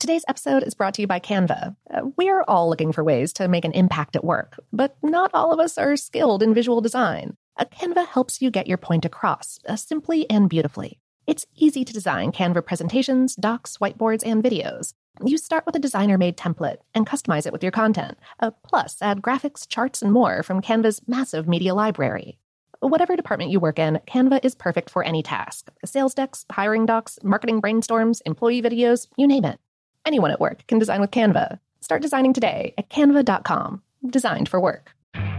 Today's episode is brought to you by Canva. We're all looking for ways to make an impact at work, but not all of us are skilled in visual design. Canva helps you get your point across, simply and beautifully. It's easy to design Canva presentations, docs, whiteboards, and videos. You start with a designer-made template and customize it with your content. Plus, add graphics, charts, and more from Canva's massive media library. Whatever department you work in, Canva is perfect for any task. Sales decks, hiring docs, marketing brainstorms, employee videos, you name it. Anyone at work can design with Canva. Start designing today at canva.com. Designed for work.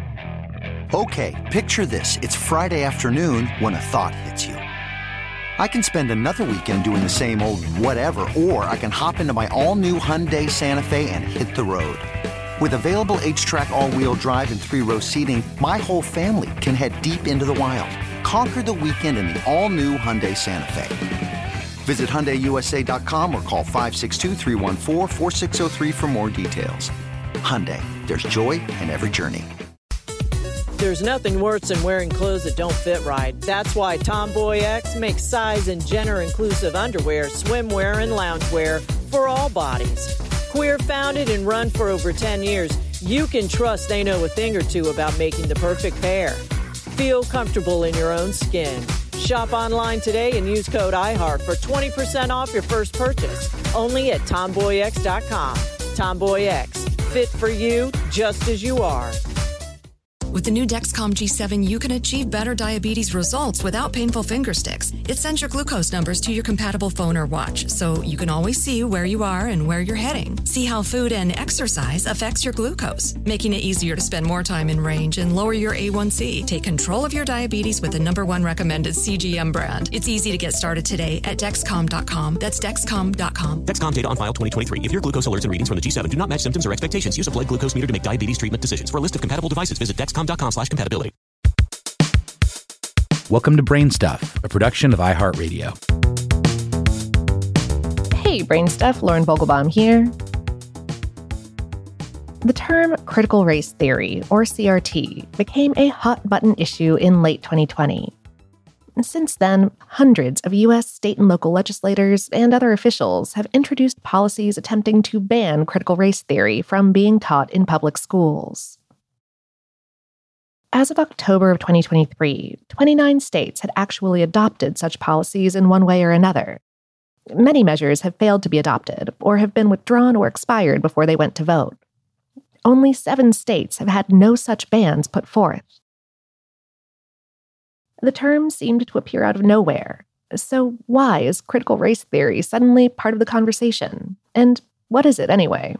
Okay, picture this. It's Friday afternoon when a thought hits you. I can spend another weekend doing the same old whatever, or I can hop into my all-new Hyundai Santa Fe and hit the road. With available H-Track all-wheel drive and 3-row seating, my whole family can head deep into the wild. Conquer the weekend in the all-new Hyundai Santa Fe. Visit HyundaiUSA.com or call 562-314-4603 for more details. Hyundai, there's joy in every journey. There's nothing worse than wearing clothes that don't fit right. That's why Tomboy X makes size and gender-inclusive underwear, swimwear, and loungewear for all bodies. Queer-founded and run for over 10 years, you can trust they know a thing or two about making the perfect pair. Feel comfortable in your own skin. Shop online today and use code IHEART for 20% off your first purchase. Only at TomboyX.com. Tomboy X. Fit for you just as you are. With the new Dexcom G7, you can achieve better diabetes results without painful finger sticks. It sends your glucose numbers to your compatible phone or watch, so you can always see where you are and where you're heading. See how food and exercise affects your glucose, making it easier to spend more time in range and lower your A1C. Take control of your diabetes with the #1 recommended CGM brand. It's easy to get started today at Dexcom.com. That's Dexcom.com. Dexcom data on file 2023. If your glucose alerts and readings from the G7 do not match symptoms or expectations, use a blood glucose meter to make diabetes treatment decisions. For a list of compatible devices, visit Dexcom.com/compatibility. Welcome to Brain Stuff, a production of iHeartRadio. Hey, Brain Stuff, Lauren Vogelbaum here. The term critical race theory, or CRT, became a hot-button issue in late 2020. Since then, hundreds of U.S. state and local legislators and other officials have introduced policies attempting to ban critical race theory from being taught in public schools. As of October of 2023, 29 states had actually adopted such policies in one way or another. Many measures have failed to be adopted or have been withdrawn or expired before they went to vote. Only 7 states have had no such bans put forth. The term seemed to appear out of nowhere. So why is critical race theory suddenly part of the conversation? And what is it anyway?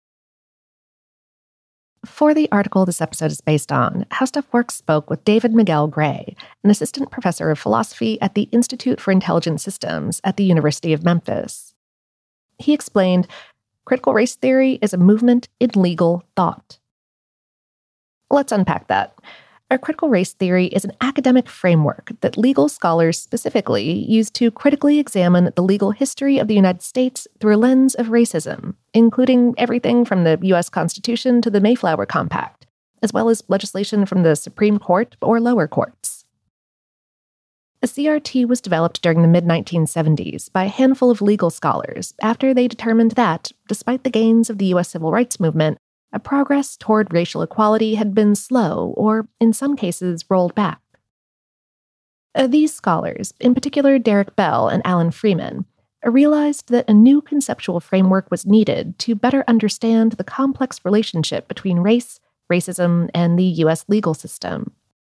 For the article this episode is based on, How Stuff Works spoke with David Miguel Gray, an assistant professor of philosophy at the Institute for Intelligent Systems at the University of Memphis. He explained, critical race theory is a movement in legal thought. Let's unpack that. A critical race theory is an academic framework that legal scholars specifically use to critically examine the legal history of the United States through a lens of racism, including everything from the U.S. Constitution to the Mayflower Compact, as well as legislation from the Supreme Court or lower courts. A CRT was developed during the mid-1970s by a handful of legal scholars after they determined that, despite the gains of the U.S. Civil Rights Movement, progress toward racial equality had been slow or, in some cases, rolled back. These scholars, in particular Derek Bell and Alan Freeman, realized that a new conceptual framework was needed to better understand the complex relationship between race, racism, and the U.S. legal system.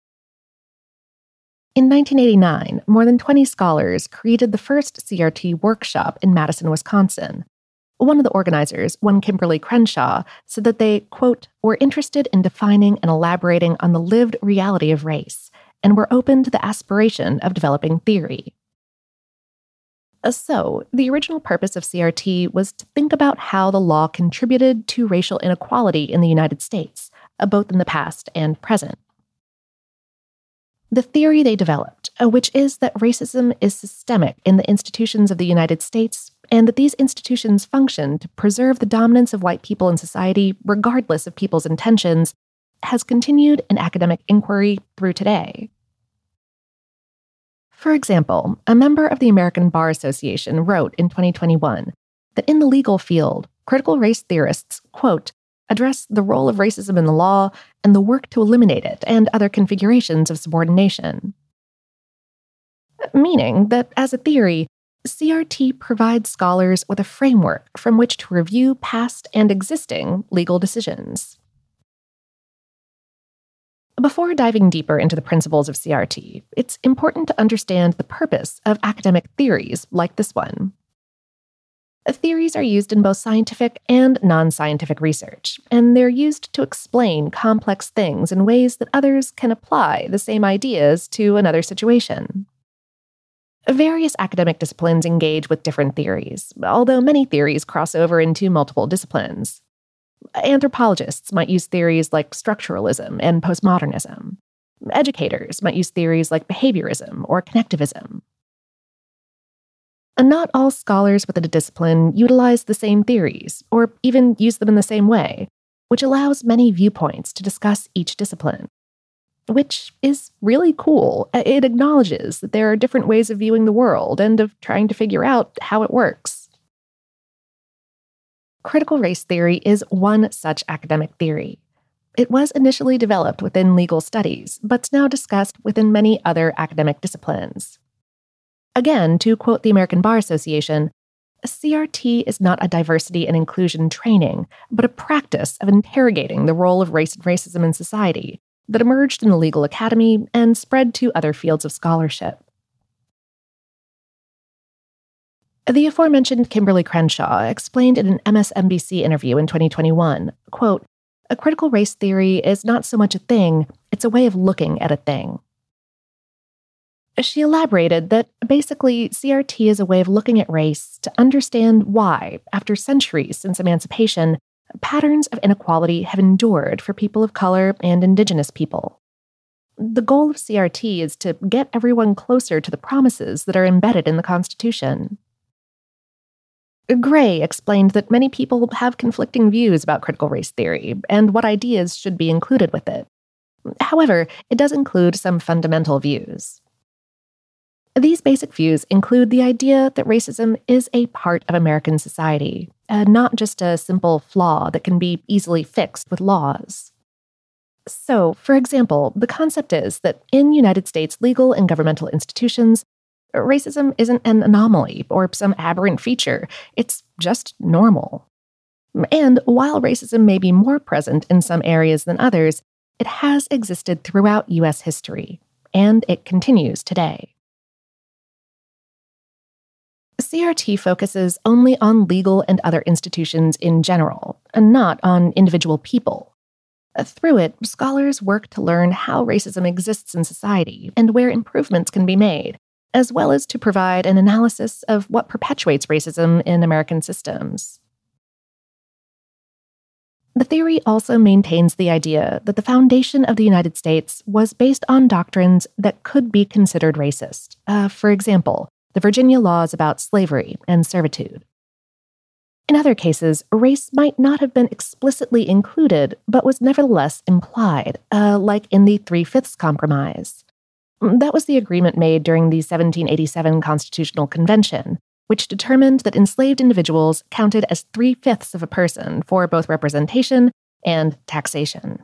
In 1989, more than 20 scholars created the first CRT workshop in Madison, Wisconsin. One of the organizers, one Kimberly Crenshaw, said that they, quote, were interested in defining and elaborating on the lived reality of race, and were open to the aspiration of developing theory. So, the original purpose of CRT was to think about how the law contributed to racial inequality in the United States, both in the past and present. The theory they developed, which is that racism is systemic in the institutions of the United States, and that these institutions function to preserve the dominance of white people in society regardless of people's intentions, has continued in academic inquiry through today. For example, a member of the American Bar Association wrote in 2021, that in the legal field, critical race theorists, quote, address the role of racism in the law and the work to eliminate it and other configurations of subordination. Meaning that, as a theory, CRT provides scholars with a framework from which to review past and existing legal decisions. Before diving deeper into the principles of CRT, it's important to understand the purpose of academic theories like this one. Theories are used in both scientific and non-scientific research, and they're used to explain complex things in ways that others can apply the same ideas to another situation. Various academic disciplines engage with different theories, although many theories cross over into multiple disciplines. Anthropologists might use theories like structuralism and postmodernism. Educators might use theories like behaviorism or connectivism. And not all scholars within a discipline utilize the same theories, or even use them in the same way, which allows many viewpoints to discuss each discipline. Which is really cool. It acknowledges that there are different ways of viewing the world and of trying to figure out how it works. Critical race theory is one such academic theory. It was initially developed within legal studies, but's now discussed within many other academic disciplines. Again, to quote the American Bar Association, CRT is not a diversity and inclusion training, but a practice of interrogating the role of race and racism in society that emerged in the legal academy and spread to other fields of scholarship. The aforementioned Kimberly Crenshaw explained in an MSNBC interview in 2021, quote, "A critical race theory is not so much a thing, it's a way of looking at a thing." She elaborated that basically CRT is a way of looking at race to understand why, after centuries since emancipation, patterns of inequality have endured for people of color and indigenous people. The goal of CRT is to get everyone closer to the promises that are embedded in the Constitution. Gray explained that many people have conflicting views about critical race theory and what ideas should be included with it. However, it does include some fundamental views. These basic views include the idea that racism is a part of American society, not just a simple flaw that can be easily fixed with laws. So, for example, the concept is that in United States legal and governmental institutions, racism isn't an anomaly or some aberrant feature, it's just normal. And while racism may be more present in some areas than others, it has existed throughout U.S. history, and it continues today. CRT focuses only on legal and other institutions in general, and not on individual people. Through it, scholars work to learn how racism exists in society and where improvements can be made, as well as to provide an analysis of what perpetuates racism in American systems. The theory also maintains the idea that the foundation of the United States was based on doctrines that could be considered racist. For example, the Virginia laws about slavery and servitude. In other cases, race might not have been explicitly included, but was nevertheless implied, like in the Three-Fifths Compromise. That was the agreement made during the 1787 Constitutional Convention, which determined that enslaved individuals counted as 3/5 of a person for both representation and taxation.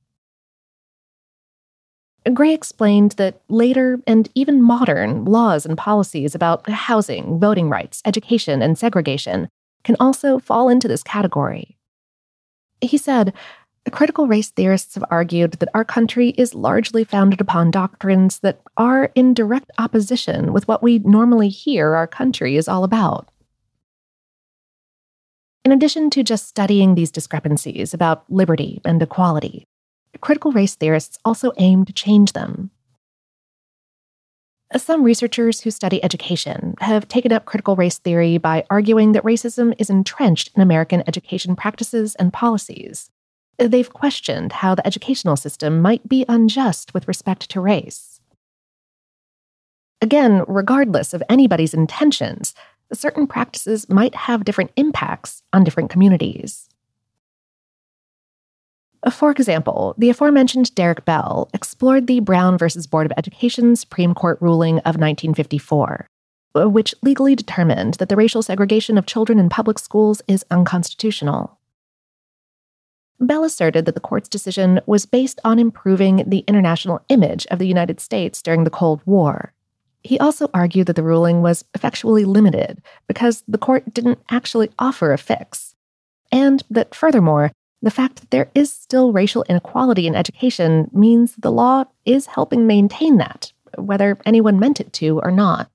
Gray explained that later and even modern laws and policies about housing, voting rights, education, and segregation can also fall into this category. He said, "Critical race theorists have argued that our country is largely founded upon doctrines that are in direct opposition with what we normally hear our country is all about." In addition to just studying these discrepancies about liberty and equality, critical race theorists also aim to change them. Some researchers who study education have taken up critical race theory by arguing that racism is entrenched in American education practices and policies. They've questioned how the educational system might be unjust with respect to race. Again, regardless of anybody's intentions, certain practices might have different impacts on different communities. For example, the aforementioned Derek Bell explored the Brown v. Board of Education Supreme Court ruling of 1954, which legally determined that the racial segregation of children in public schools is unconstitutional. Bell asserted that the court's decision was based on improving the international image of the United States during the Cold War. He also argued that the ruling was effectually limited because the court didn't actually offer a fix, and that furthermore, the fact that there is still racial inequality in education means the law is helping maintain that, whether anyone meant it to or not.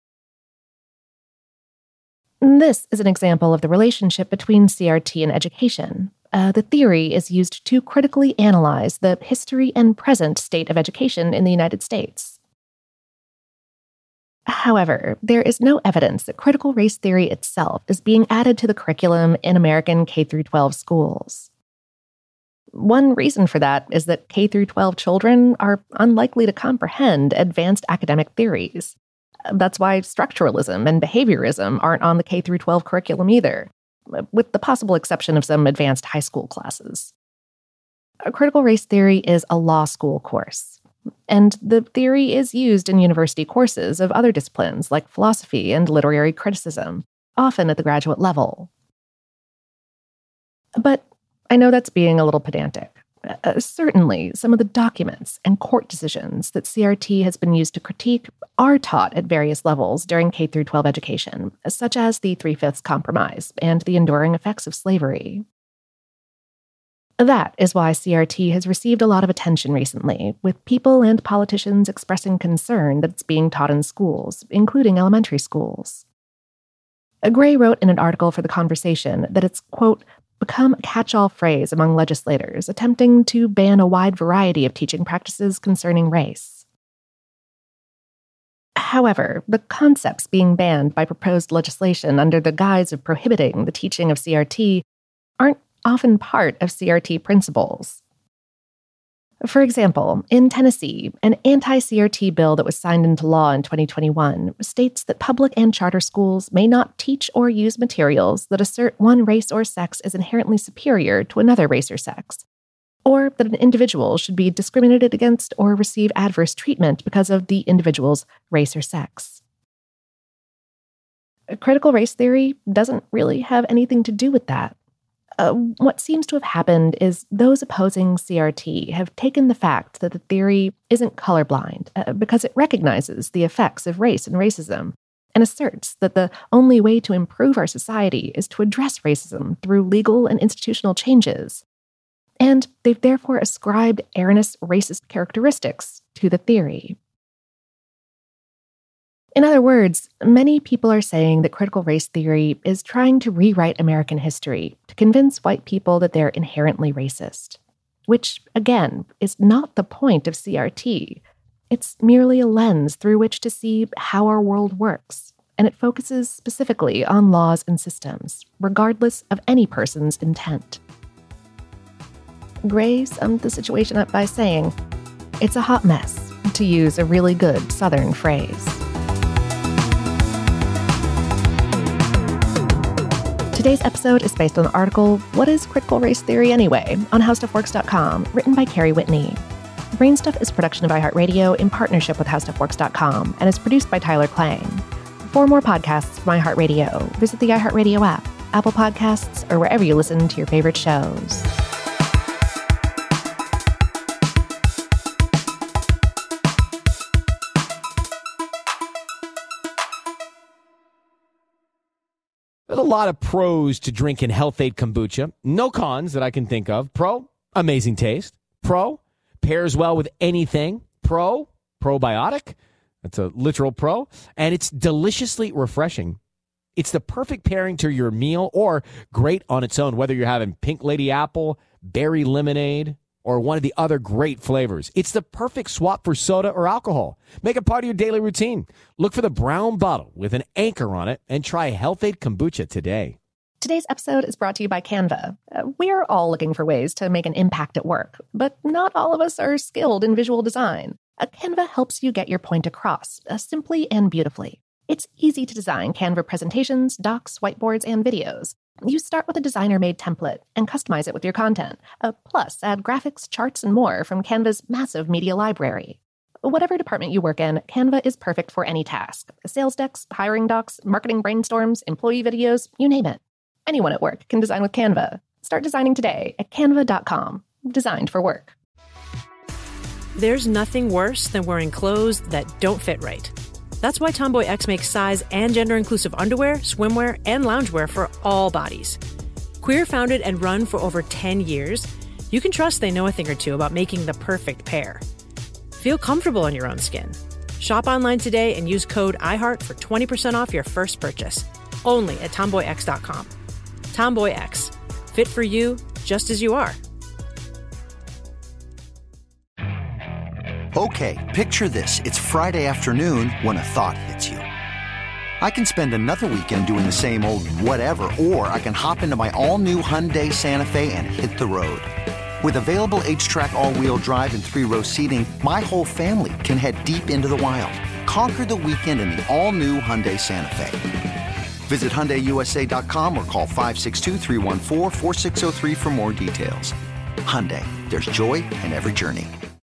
This is an example of the relationship between CRT and education. The theory is used to critically analyze the history and present state of education in the United States. However, there is no evidence that critical race theory itself is being added to the curriculum in American K-12 schools. One reason for that is that K-12 children are unlikely to comprehend advanced academic theories. That's why structuralism and behaviorism aren't on the K-12 curriculum either, with the possible exception of some advanced high school classes. Critical race theory is a law school course, and the theory is used in university courses of other disciplines like philosophy and literary criticism, often at the graduate level. But I know that's being a little pedantic. Certainly, some of the documents and court decisions that CRT has been used to critique are taught at various levels during K-12 education, such as the Three-Fifths Compromise and the enduring effects of slavery. That is why CRT has received a lot of attention recently, with people and politicians expressing concern that it's being taught in schools, including elementary schools. Gray wrote in an article for The Conversation that it's, quote, become a catch-all phrase among legislators attempting to ban a wide variety of teaching practices concerning race. However, the concepts being banned by proposed legislation under the guise of prohibiting the teaching of CRT aren't often part of CRT principles. For example, in Tennessee, an anti-CRT bill that was signed into law in 2021 states that public and charter schools may not teach or use materials that assert one race or sex is inherently superior to another race or sex, or that an individual should be discriminated against or receive adverse treatment because of the individual's race or sex. Critical race theory doesn't really have anything to do with that. What seems to have happened is those opposing CRT have taken the fact that the theory isn't colorblind because it recognizes the effects of race and racism and asserts that the only way to improve our society is to address racism through legal and institutional changes. And they've therefore ascribed erroneous racist characteristics to the theory. In other words, many people are saying that critical race theory is trying to rewrite American history to convince white people that they're inherently racist, which, again, is not the point of CRT. It's merely a lens through which to see how our world works, and it focuses specifically on laws and systems, regardless of any person's intent. Gray summed the situation up by saying, "It's a hot mess," to use a really good Southern phrase. Today's episode is based on the article, What is Critical Race Theory Anyway?, on HowStuffWorks.com, written by Carrie Whitney. Brainstuff is a production of iHeartRadio in partnership with HowStuffWorks.com and is produced by Tyler Klang. For more podcasts from iHeartRadio, visit the iHeartRadio app, Apple Podcasts, or wherever you listen to your favorite shows. There's a lot of pros to drinking Health-Ade kombucha. No cons that I can think of. Pro, amazing taste. Pro, pairs well with anything. Pro, probiotic. That's a literal pro. And it's deliciously refreshing. It's the perfect pairing to your meal or great on its own, whether you're having pink lady apple, berry lemonade, or one of the other great flavors. It's the perfect swap for soda or alcohol. Make it part of your daily routine. Look for the brown bottle with an anchor on it and try Health-Ade kombucha today. Today's episode is brought to you by Canva. We're all looking for ways to make an impact at work, but not all of us are skilled in visual design. Canva helps you get your point across, simply and beautifully. It's easy to design Canva presentations, docs, whiteboards, and videos. You start with a designer-made template and customize it with your content. Plus, add graphics, charts, and more from Canva's massive media library. Whatever department you work in, Canva is perfect for any task. Sales decks, hiring docs, marketing brainstorms, employee videos, you name it. Anyone at work can design with Canva. Start designing today at canva.com. Designed for work. There's nothing worse than wearing clothes that don't fit right. That's why Tomboy X makes size and gender-inclusive underwear, swimwear, and loungewear for all bodies. Queer-founded and run for over 10 years, you can trust they know a thing or two about making the perfect pair. Feel comfortable in your own skin. Shop online today and use code IHEART for 20% off your first purchase. Only at TomboyX.com. Tomboy X. Fit for you, just as you are. Okay, picture this. It's Friday afternoon when a thought hits you. I can spend another weekend doing the same old whatever, or I can hop into my all-new Hyundai Santa Fe and hit the road. With available H-Track all-wheel drive and 3-row seating, my whole family can head deep into the wild. Conquer the weekend in the all-new Hyundai Santa Fe. Visit HyundaiUSA.com or call 562-314-4603 for more details. Hyundai, there's joy in every journey.